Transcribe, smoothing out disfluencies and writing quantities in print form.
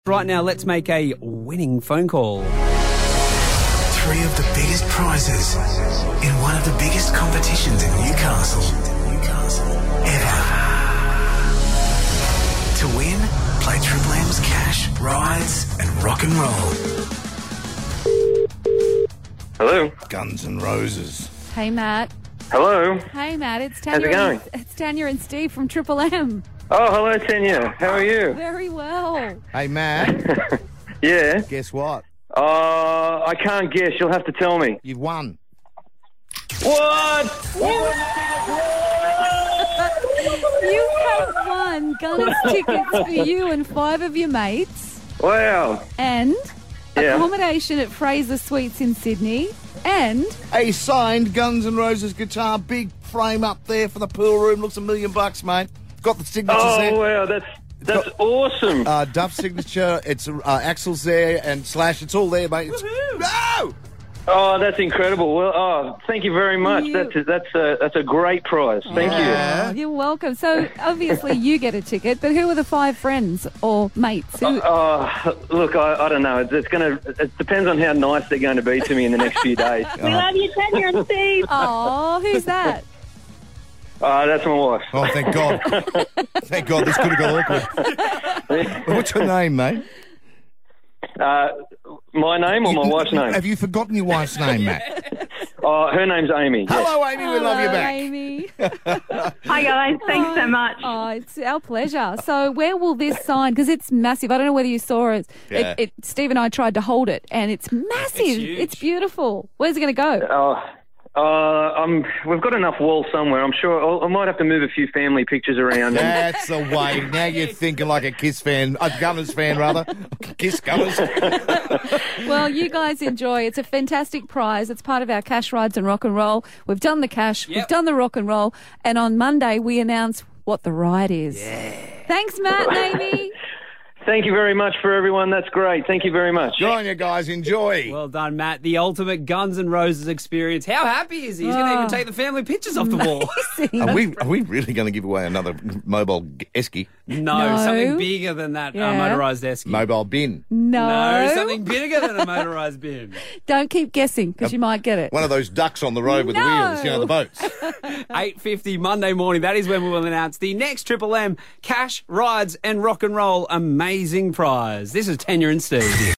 Right now, let's make a winning phone call. 3 of the biggest prizes in one of the biggest competitions in Newcastle ever. To win, play Triple M's Cash, Rides and Rock and Roll. Hello. Guns N' Roses. Hey, Matt. Hello. Hey, Matt. It's Tanya. How's it going? It's Tanya and Steve from Triple M. Oh, hello, Tanya. How are you? Very well. Hey, Matt, Yeah. guess what? I can't guess. You'll have to tell me. You've won. What? You have won Gunners tickets for you and 5 of your mates, Wow. and Yeah. accommodation at Fraser Suites in Sydney, and A signed Guns N' Roses guitar, big frame up there for the pool room. Looks $1 million, mate. Got the signatures Oh, there. wow. That's awesome. Duff's signature. It's Axel's there and Slash. It's all there, mate. It's, no! Oh, that's incredible. Well, thank you very much. You- That's a great prize. Thank Yeah. you're welcome. So obviously you get a ticket, but who are the 5 friends or mates? Who, you. Look, I don't know. It depends on how nice they're going to be to me in the next few days. We love you, Tanya and Steve. oh, who's that? That's my wife. Oh, thank God. Thank God, this could have got awkward. What's your name, mate? My name or my wife's name? Have you forgotten your wife's name, Matt? Her name's Amy. Yes. Hello, Amy. We love you Hello, back. Amy. Hi, guys. Thanks so much. Oh, it's our pleasure. So where will this sign, because it's massive. I don't know whether you saw it. Yeah. Steve and I tried to hold it, and it's massive. huge. It's beautiful. Where's it going to go? We've got enough wall somewhere. I'm sure I might have to move a few family pictures around. That's the way. Now you're thinking like a Kiss fan, a Gunners fan, rather. Kiss Gunners. Well, you guys enjoy. It's a fantastic prize. It's part of our cash rides and rock and roll. We've done the cash. Yep. We've done the rock and roll. And on Monday, we announce what the ride is. Yeah. Thanks, Matt and Amy. Thank you very much for everyone. That's great. Thank you very much. Good on you guys. Enjoy. Well done, Matt. The ultimate Guns N' Roses experience. How happy is he? He's going to even take the family pictures off the wall. Are we really going to give away another mobile esky? No, No. something bigger than that Yeah. motorised esky. Mobile bin? No, something bigger than a motorised bin. Don't keep guessing, because you might get it. One of those ducks on the road with the wheels, the boats. 8:50 Monday morning. That is when we will announce the next Triple M Cash, Rides and Rock and Roll amazing prize. This is Tanya and Steve.